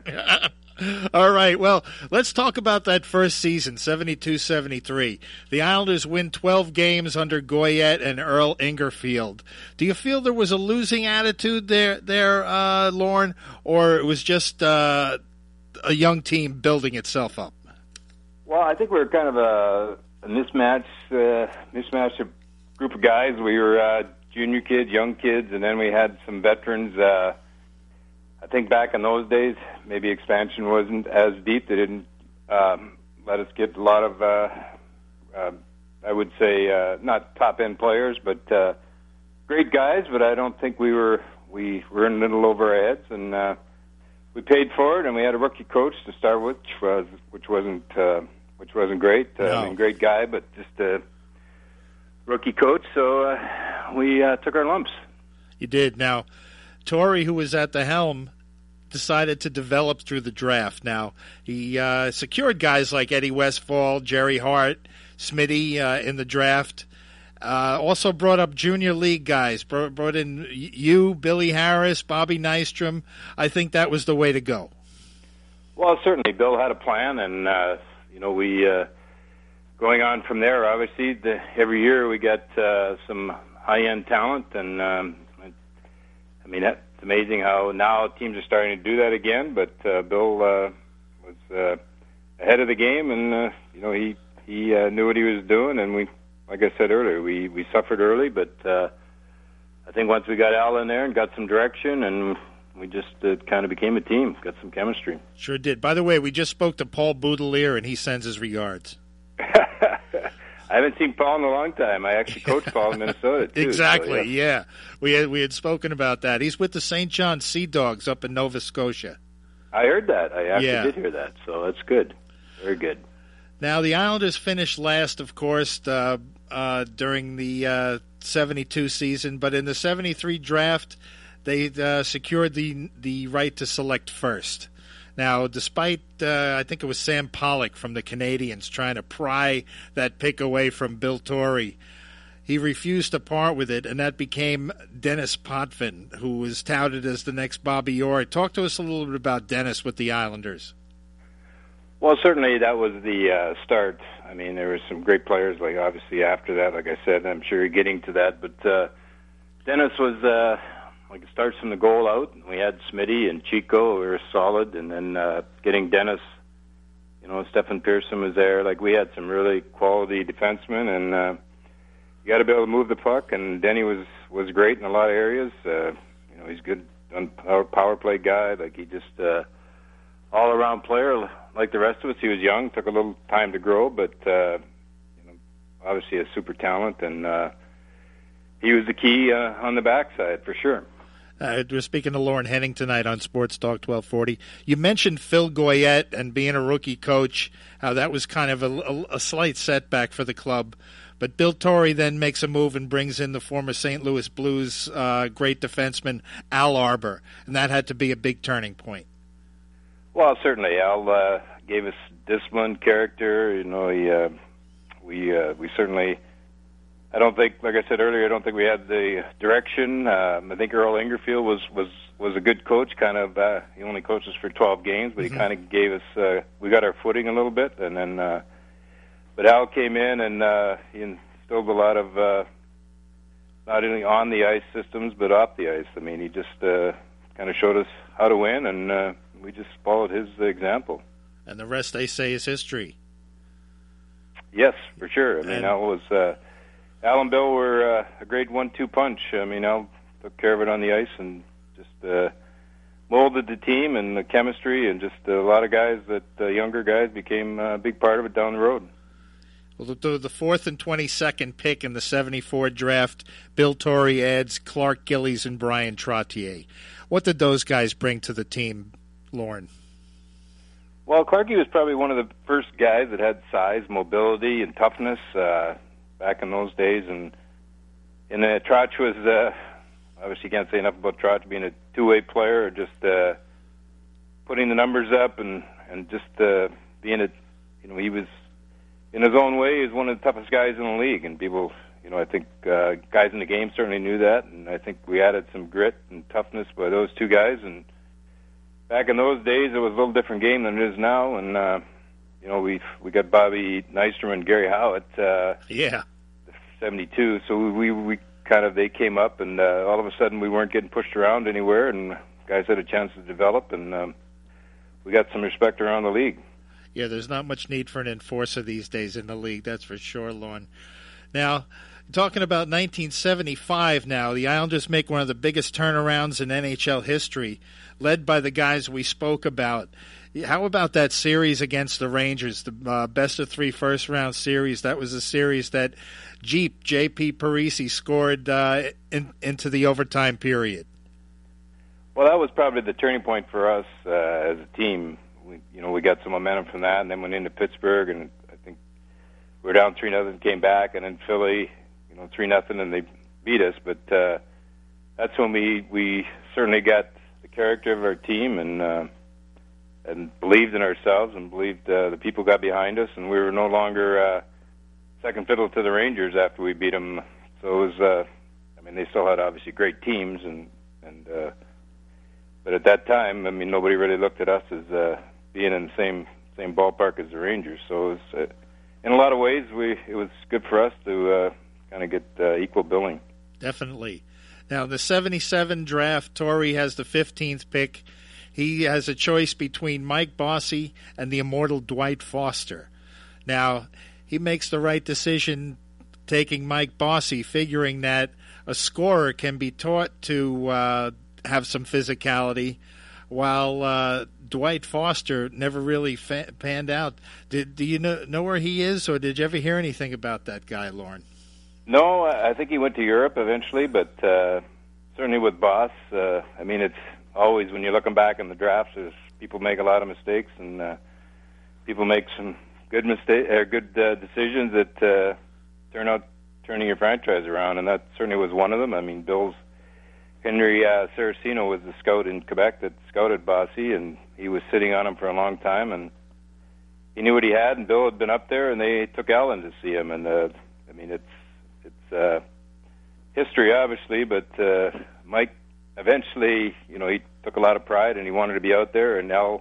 All right, well, let's talk about that first season, seventy-two seventy-three. The Islanders win twelve games under Goyette and Earl Ingerfield. Do you feel there was a losing attitude there, there, uh, Lorne, or it was just uh, a young team building itself up? Well, I think we were kind of a, a mismatch, uh, mismatch of group of guys. We were uh, junior kids, young kids, and then we had some veterans. Uh, I think back in those days, maybe expansion wasn't as deep. They didn't um, let us get a lot of, uh, uh, I would say, uh, not top-end players, but uh, great guys. But I don't think we were we were in a little over our heads, and uh, we paid for it. And we had a rookie coach to start with, which was which wasn't uh, which wasn't great. Uh, No. I mean, great guy, but just a rookie coach. So uh, we uh, took our lumps. You did. Now, Torrey, who was at the helm, decided to develop through the draft. Now, he uh, secured guys like Eddie Westfall, Jerry Hart, Smitty uh, in the draft, Uh, also brought up junior league guys. Brought, brought in you, Billy Harris, Bobby Nystrom. I think that was the way to go. Well, certainly, Bill had a plan, and uh, you know, we uh, going on from there. Obviously, the, every year we get uh, some high-end talent, and um, I mean, it's amazing how now teams are starting to do that again. But uh, Bill uh, was uh, ahead of the game, and uh, you know, he he uh, knew what he was doing, and we. Like I said earlier, we, we suffered early, but uh, I think once we got Al in there and got some direction, and we just uh, kind of became a team, got some chemistry. Sure did. By the way, we just spoke to Paul Boudelier, and he sends his regards. I haven't seen Paul in a long time. I actually coached Paul in Minnesota, too. Exactly, so, yeah. yeah. We had, we had spoken about that. He's with the Saint John Sea Dogs up in Nova Scotia. I heard that. I actually yeah. did hear that, so that's good. Very good. Now, the Islanders finished last, of course, uh, uh, during the uh, seventy-two season, but in the seventy-three draft, they uh, secured the the right to select first. Now, despite, uh, I think it was Sam Pollock from the Canadiens trying to pry that pick away from Bill Torrey, he refused to part with it, and that became Dennis Potvin, who was touted as the next Bobby Orr. Talk to us a little bit about Dennis with the Islanders. Well, certainly that was the uh, start. I mean, there were some great players, like obviously after that, like I said, I'm sure you're getting to that. But uh, Dennis was, uh, like, it starts from the goal out. We had Smitty and Chico, we were solid, and then uh, getting Dennis, you know, Stephen Pearson was there. Like, we had some really quality defensemen, and uh, you got to be able to move the puck, and Denny was, was great in a lot of areas. Uh, you know, he's good on power, power play guy. Like, he just... Uh, all-around player, like the rest of us. He was young, took a little time to grow, but uh, you know, obviously a super talent, and uh, he was the key uh, on the backside for sure. Uh, we're speaking to Lauren Henning tonight on Sports Talk twelve forty. You mentioned Phil Goyette and being a rookie coach, how that was kind of a, a, a slight setback for the club. But Bill Torrey then makes a move and brings in the former Saint Louis Blues uh, great defenseman Al Arbour, and that had to be a big turning point. Well, certainly, Al uh, gave us discipline, character. You know, he, uh, we uh, we certainly. I don't think, like I said earlier, I don't think we had the direction. Um, I think Earl Ingerfield was was was a good coach. Kind of, uh, he only coached us for twelve games, but he mm-hmm. kind of gave us. Uh, we got our footing a little bit, and then. Uh, but Al came in and uh, he instilled a lot of uh, not only on the ice systems, but off the ice. I mean, he just uh, kind of showed us how to win, and. Uh, We just followed his example. And the rest, they say, is history. Yes, for sure. I mean, and... Al was, uh, Al and Bill were uh, a great one two punch. I mean, Al took care of it on the ice and just uh, molded the team and the chemistry, and just a lot of guys that, uh, younger guys, became a big part of it down the road. Well, the, the fourth and twenty-second pick in the seventy-four draft, Bill Torrey adds Clark Gillies and Brian Trottier. What did those guys bring to the team, Lauren? Well, Clarkie was probably one of the first guys that had size, mobility, and toughness uh, back in those days. And and uh, Trotch was, uh, obviously you can't say enough about Trotch being a two-way player, or just uh, putting the numbers up and, and just uh, being a, you know, he was, in his own way, he was one of the toughest guys in the league. And people, you know, I think uh, guys in the game certainly knew that. And I think we added some grit and toughness by those two guys. And back in those days, it was a little different game than it is now, and uh, you know we we got Bobby Nystrom and Gary Howitt. Uh, yeah, seventy-two. So we we kind of they came up, and uh, all of a sudden we weren't getting pushed around anywhere, and guys had a chance to develop, and um, we got some respect around the league. Yeah, there's not much need for an enforcer these days in the league, that's for sure, Lorne. Now, talking about nineteen seventy-five now, the Islanders make one of the biggest turnarounds in N H L history, led by the guys we spoke about. How about that series against the Rangers, the uh, best of three first-round series? That was a series that Jeep, J P Parisi, scored uh, in, into the overtime period. Well, that was probably the turning point for us uh, as a team. We, you know, we got some momentum from that, and then went into Pittsburgh, and I think we were down three nothing, came back, and then Philly, you know, three nothing, and they beat us. But uh, that's when we we certainly got the character of our team, and uh, and believed in ourselves, and believed uh, the people got behind us, and we were no longer uh, second fiddle to the Rangers after we beat them. So it was, uh, I mean, they still had obviously great teams, and and uh, but at that time, I mean, nobody really looked at us as uh, being in the same same ballpark as the Rangers. So it was, uh, in a lot of ways, we it was good for us to uh, kind of get uh, equal billing. Definitely. Now, the seventy-seven draft, Torrey has the fifteenth pick. He has a choice between Mike Bossy and the immortal Dwight Foster. Now, he makes the right decision taking Mike Bossy, figuring that a scorer can be taught to uh, have some physicality, while uh, Dwight Foster never really fa- panned out. Did, do you know, know where he is, or did you ever hear anything about that guy, Lauren? No, I think he went to Europe eventually, but uh, certainly with Boss, uh, I mean, it's always, when you're looking back in the drafts, there's, people make a lot of mistakes, and uh, people make some good mistake, uh, good uh, decisions that uh, turn out turning your franchise around, and that certainly was one of them. I mean, Bill's Henry uh, Saraceno was the scout in Quebec that scouted Bossy, and he was sitting on him for a long time, and he knew what he had, and Bill had been up there, and they took Ellen to see him, and uh, I mean, it's it's uh, history, obviously, but uh, Mike eventually, you know, he took a lot of pride, and he wanted to be out there, and now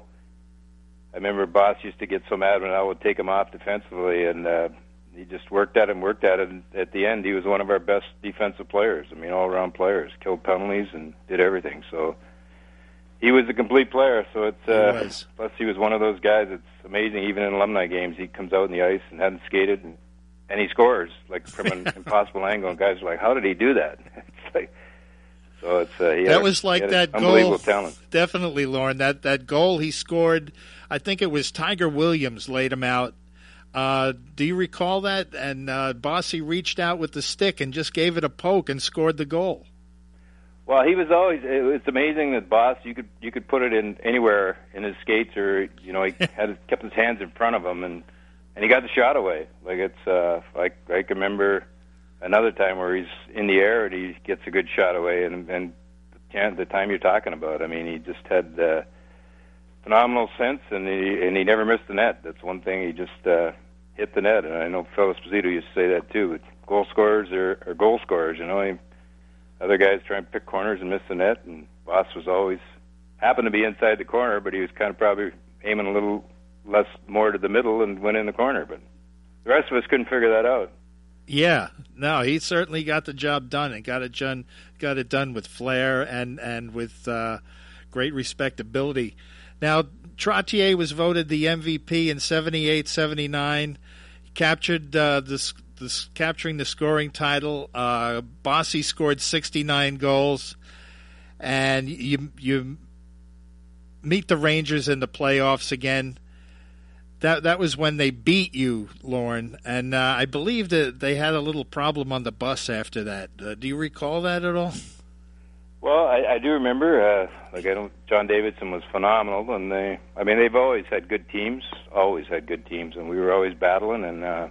I remember Boss used to get so mad when I would take him off defensively, and uh, he just worked at it and worked at it, and at the end, he was one of our best defensive players. I mean, all-around players, killed penalties and did everything. So he was a complete player. So it's uh, he was. Plus he was one of those guys. It's amazing. Even in alumni games, he comes out on the ice and hadn't skated, and, and he scores like from an impossible angle. And guys are like, "How did he do that?" It's like, so it's uh, he that had, was like he had that unbelievable goal. Talent. Definitely, Lauren. That that goal he scored. I think it was Tiger Williams laid him out. Uh, do you recall that? And uh, Bossy reached out with the stick and just gave it a poke and scored the goal. Well, he was always. It's amazing that Boss, you could you could put it in anywhere in his skates, or you know, he had kept his hands in front of him, and and he got the shot away. Like it's uh, like I can remember another time where he's in the air and he gets a good shot away, and and the time you're talking about. I mean, he just had uh, phenomenal sense, and he and he never missed the net. That's one thing. He just uh, hit the net, and I know Phil Esposito used to say that too. But goal scorers are, are goal scorers, you know. He, other guys try and pick corners and miss the net, and Boss was always happened to be inside the corner, but he was kind of probably aiming a little less more to the middle and went in the corner. But the rest of us couldn't figure that out. Yeah, no, he certainly got the job done and got it done. Got it done with flair and and with uh, great respectability. Now, Trottier was voted the M V P in seventy-eight seventy-nine. He captured uh, this. This, capturing the scoring title. Uh, Bossy scored sixty-nine goals, and you you meet the Rangers in the playoffs again. That that was when they beat you, Lauren, and uh, I believe that they had a little problem on the bus after that. Uh, do you recall that at all? Well, I, I do remember. Uh, like I don't. John Davidson was phenomenal, and they. I mean, they've always had good teams. Always had good teams, and we were always battling and. Uh,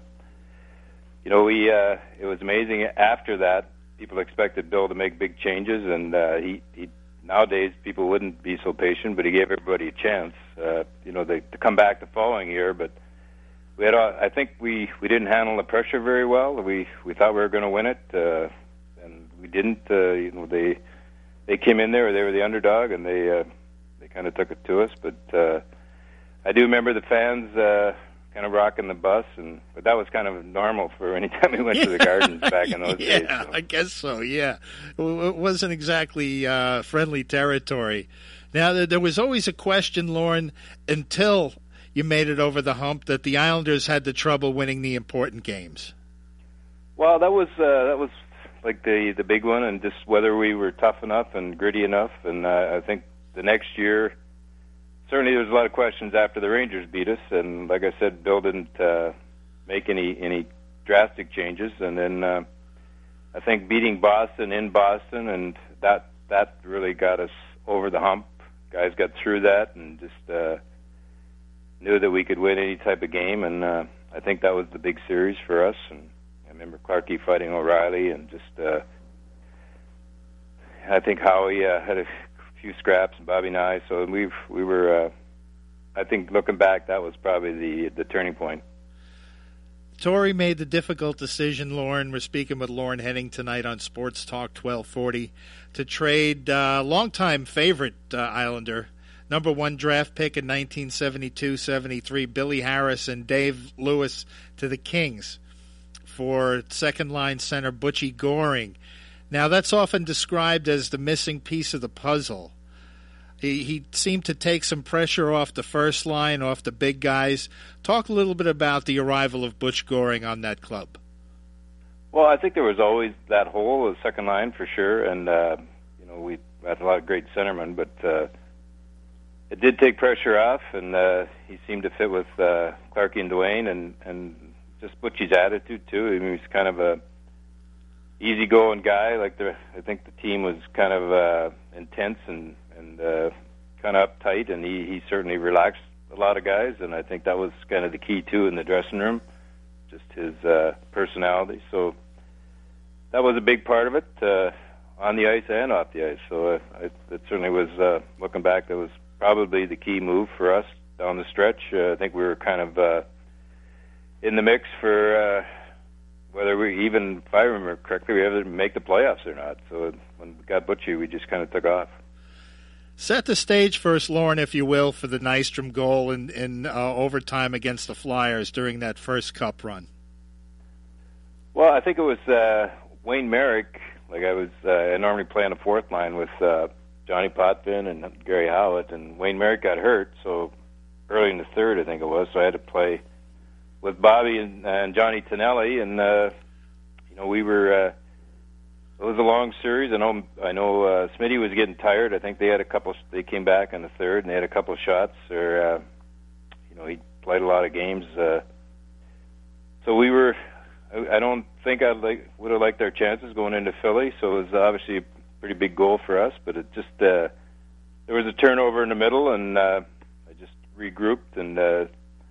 You know, we uh, it was amazing. After that, people expected Bill to make big changes, and uh, he, he nowadays people wouldn't be so patient, but he gave everybody a chance. Uh, you know, they, to come back the following year, but we had. Uh, I think we, we didn't handle the pressure very well. We we thought we were going to win it, uh, and we didn't. Uh, you know, they they came in there, they were the underdog, and they uh, they kind of took it to us. But uh, I do remember the fans. Uh, kind of rocking the bus, and but that was kind of normal for any time we went yeah. to the Gardens back in those yeah, days. Yeah, so. I guess so, yeah. It wasn't exactly uh, friendly territory. Now, there was always a question, Lauren, until you made it over the hump, that the Islanders had the trouble winning the important games. Well, that was uh, that was like the, the big one, and just whether we were tough enough and gritty enough, and uh, I think the next year, certainly, there was a lot of questions after the Rangers beat us, and like I said, Bill didn't uh, make any any drastic changes. And then uh, I think beating Boston in Boston, and that that really got us over the hump. Guys got through that and just uh, knew that we could win any type of game, and uh, I think that was the big series for us. And I remember Clarkey fighting O'Reilly, and just uh, I think Howie uh, had a few scraps, and Bobby Nye. So we we were. Uh, I think looking back, that was probably the the turning point. Torrey made the difficult decision, Lauren. We're speaking with Lauren Henning tonight on Sports Talk twelve forty to trade uh, longtime favorite uh, Islander, number one draft pick in nineteen seventy-two seventy-three, Billy Harris and Dave Lewis to the Kings for second-line center Butchie Goring. Now, that's often described as the missing piece of the puzzle. He, he seemed to take some pressure off the first line, off the big guys. Talk a little bit about the arrival of Butch Goring on that club. Well, I think there was always that hole, the second line for sure, and uh, you know we had a lot of great centermen, but uh, it did take pressure off, and uh, he seemed to fit with uh, Clarkie and Dwayne, and, and just Butchie's attitude too. I mean, he's kind of a easygoing guy. Like the, I think the team was kind of uh, intense and and uh, kind of uptight, and he, he certainly relaxed a lot of guys, and I think that was kind of the key too in the dressing room, just his uh, personality. So that was a big part of it, uh, on the ice and off the ice. So uh, I, it certainly was, uh, looking back, that was probably the key move for us down the stretch. Uh, I think we were kind of uh, in the mix for uh, whether we even, if I remember correctly, we ever make the playoffs or not. So when we got Butchie, we just kind of took off. Set the stage first, Lauren, if you will, for the Nystrom goal in, in uh, overtime against the Flyers during that first Cup run. Well, I think it was uh, Wayne Merrick. Like I was, uh, I normally play on the fourth line with uh, Johnny Potvin and Gary Howlett, and Wayne Merrick got hurt, so early in the third, I think it was, so I had to play with Bobby and, and Johnny Tonelli, and uh, you know we were. Uh, it was a long series. I know. I know. Uh, Smitty was getting tired. I think they had a couple. They came back in the third, and they had a couple of shots. Or, uh, you know, he played a lot of games. Uh, so we were. I, I don't think I like would have liked our chances going into Philly. So it was obviously a pretty big goal for us. But it just uh, there was a turnover in the middle, and uh, I just regrouped and uh,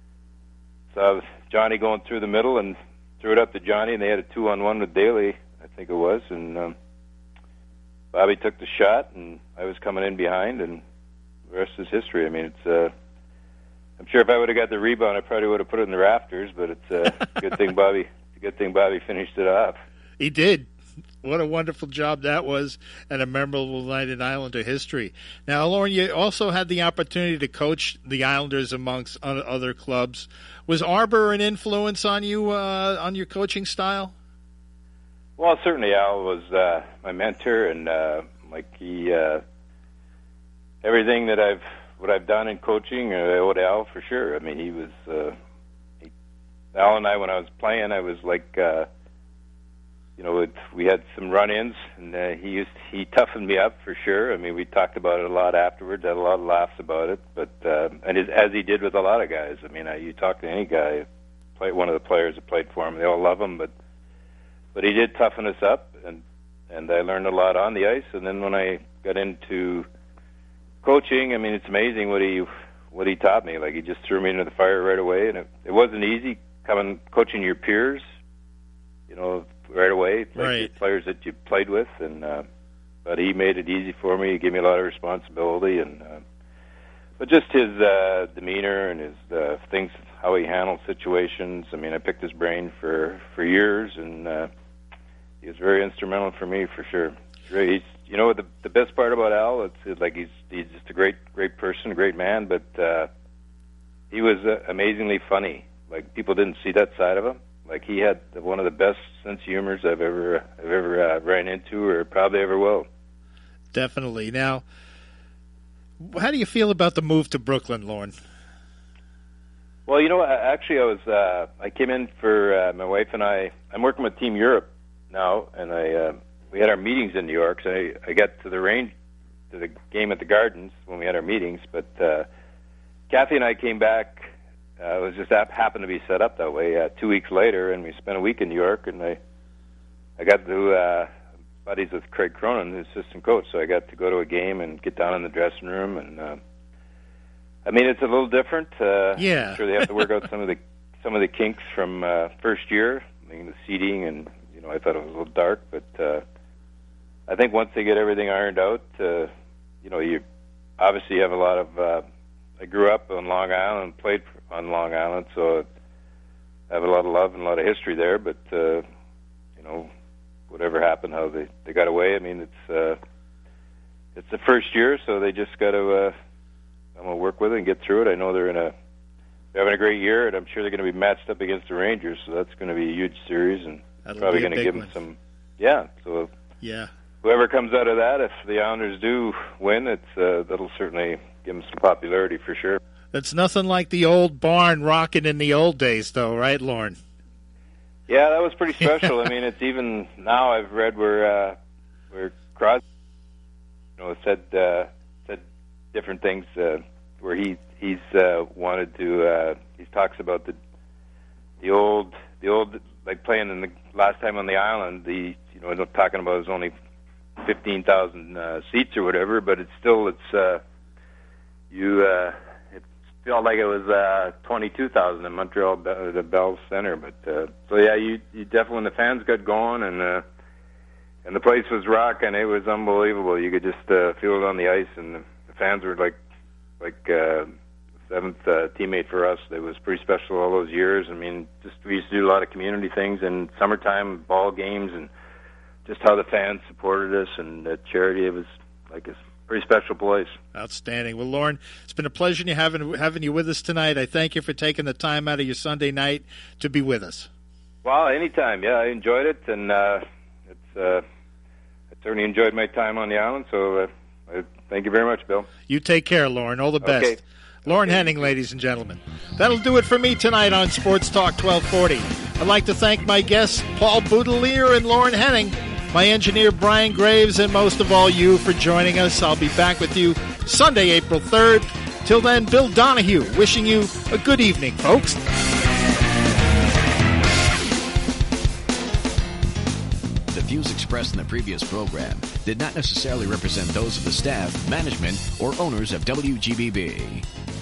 saw Johnny going through the middle and threw it up to Johnny, and they had a two-on-one with Daly, I think it was, and um, Bobby took the shot, and I was coming in behind, and the rest is history. I mean, it's. Uh, I'm sure if I would have got the rebound, I probably would have put it in the rafters. But it's uh, a good thing Bobby. It's a good thing Bobby finished it off. He did. What a wonderful job that was, and a memorable night in Islander history. Now, Lauren, you also had the opportunity to coach the Islanders amongst other clubs. Was Arbor an influence on you, uh, on your coaching style? Well, certainly Al was uh, my mentor, and uh, like he, uh, everything that I've, what I've done in coaching, uh, I owe to Al for sure. I mean, he was, uh, he, Al and I, when I was playing, I was like, uh, you know, it, we had some run-ins, and uh, he used, he toughened me up for sure. I mean, we talked about it a lot afterwards, had a lot of laughs about it, but uh, and his, as he did with a lot of guys. I mean, uh, you talk to any guy, play, one of the players that played for him, they all love him, but. But he did toughen us up, and and I learned a lot on the ice. And then when I got into coaching, I mean, it's amazing what he what he taught me. Like he just threw me into the fire right away, and it, it wasn't easy coming coaching your peers, you know, right away, like right. the players that you played with. And uh, but he made it easy for me. He gave me a lot of responsibility, and uh, but just his uh, demeanor and his uh, things, how he handled situations. I mean, I picked his brain for for years, and. Uh, He was very instrumental for me, for sure. He's, you know, the the best part about Al, it's, it's like he's he's just a great great person, a great man, but uh, he was uh, amazingly funny. Like people didn't see that side of him. Like he had one of the best sense of humors I've ever I've ever uh, ran into, or probably ever will. Definitely. Now, how do you feel about the move to Brooklyn, Lauren? Well, you know, actually, I was uh, I came in for uh, my wife and I. I'm working with Team Europe now, and I uh, we had our meetings in New York. So I, I got to the range, to the game at the Gardens when we had our meetings. But uh, Kathy and I came back. Uh, it was just that happened to be set up that way. Uh, two weeks later, and we spent a week in New York. And I I got to uh, buddies with Craig Cronin, the assistant coach. So I got to go to a game and get down in the dressing room. And uh, I mean, it's a little different. Uh, yeah, I'm sure they have to work out some of the some of the kinks from uh, first year. I mean, the seating and. You know, I thought it was a little dark, but uh, I think once they get everything ironed out, uh, you know, you obviously have a lot of. Uh, I grew up on Long Island, played on Long Island, so have a lot of love and a lot of history there. But uh, you know, whatever happened, how they, they got away. I mean, it's uh, it's the first year, so they just got to uh, I'm gonna work with it and get through it. I know they're in a they're having a great year, and I'm sure they're going to be matched up against the Rangers, so that's going to be a huge series, and That'll probably be a going to big give one. them some. Yeah, so Yeah. whoever comes out of that, if the Islanders do win, it's uh, that'll certainly give them some popularity for sure. It's nothing like the old barn rocking in the old days, though, right, Lauren? Yeah, that was pretty special. I mean, it's even now I've read where uh, where Crosby, you know, said uh, said different things uh, where he he's uh, wanted to. Uh, he talks about the the old the old like playing in the last time on the island. The you know, not talking about it's only fifteen thousand uh, seats or whatever, but it's still it's uh, you. Uh, Felt like it was uh, twenty-two thousand in Montreal, the Bell Center. But uh, so yeah, you, you definitely when the fans got going and uh, and the place was rocking, it was unbelievable. You could just uh, feel it on the ice, and the, the fans were like like uh, seventh uh, teammate for us. It was pretty special all those years. I mean, just we used to do a lot of community things in summertime, ball games, and just how the fans supported us and uh, charity. It was like a pretty special place. Outstanding. Well, Lauren, it's been a pleasure having having you with us tonight. I thank you for taking the time out of your Sunday night to be with us. Well, anytime. Yeah, I enjoyed it, and uh, it's uh, I certainly enjoyed my time on the island. So, uh, I, thank you very much, Bill. You take care, Lauren. All the best. Okay. Lauren okay. Henning, ladies and gentlemen. That'll do it for me tonight on Sports Talk twelve forty. I'd like to thank my guests, Paul Boudelier and Lauren Henning, my engineer, Brian Graves, and most of all, you for joining us. I'll be back with you Sunday, April third. Till then, Bill Donahue wishing you a good evening, folks. The views expressed in the previous program did not necessarily represent those of the staff, management, or owners of W G B B.